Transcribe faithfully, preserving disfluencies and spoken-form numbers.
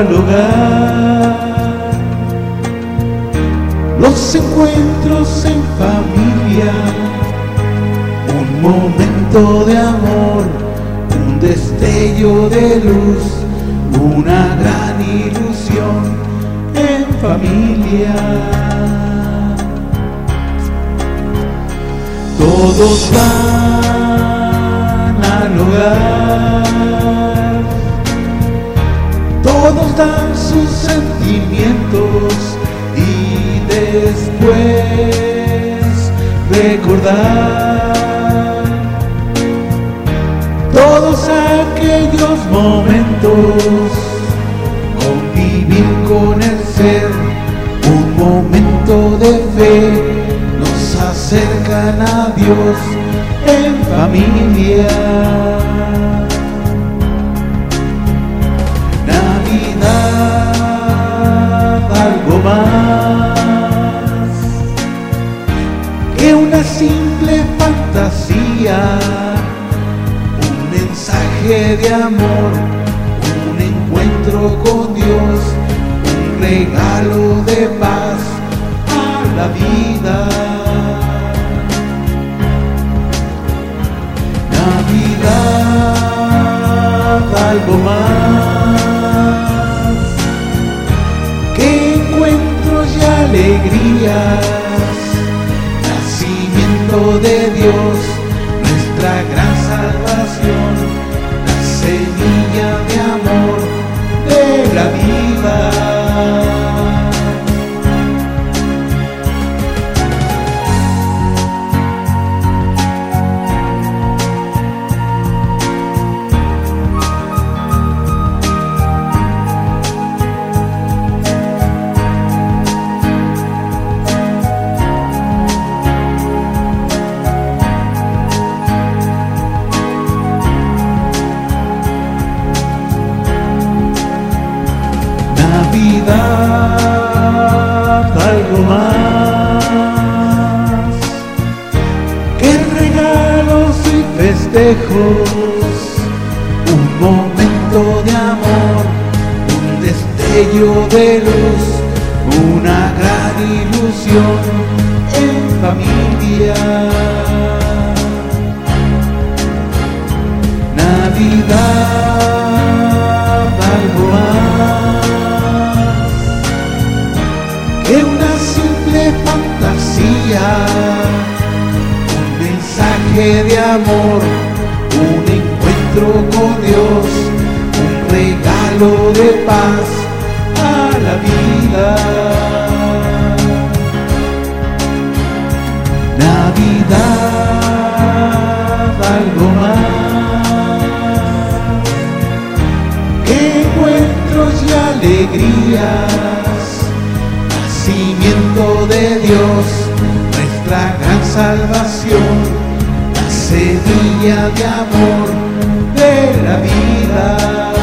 al hogar, los encuentros en familia, un momento de amor, un destello de luz, una gran ilusión en familia. Todos van al hogar, todos dan sus sentimientos y después recordar todos aquellos momentos, convivir con el ser, un momento de fe, nos acercan a Dios en familia. Navidad, algo más que una simple fantasía, un mensaje de amor, un encuentro con Dios, un regalo de paz a la vida. Navidad, algo más que encuentros y alegrías, nacimiento de Dios, nuestra gran salvación, la semilla de amor de la vida. Navidad, algo más que regalos y festejos, un momento de amor, un destello de luz, una gran ilusión en familia. Navidad, algo más que una simple fantasía, un mensaje de amor, un encuentro con Dios, un regalo de paz a la vida. Navidad, algo más que encuentros y alegrías, nacimiento de Dios, nuestra gran salvación, la semilla de amor de la vida.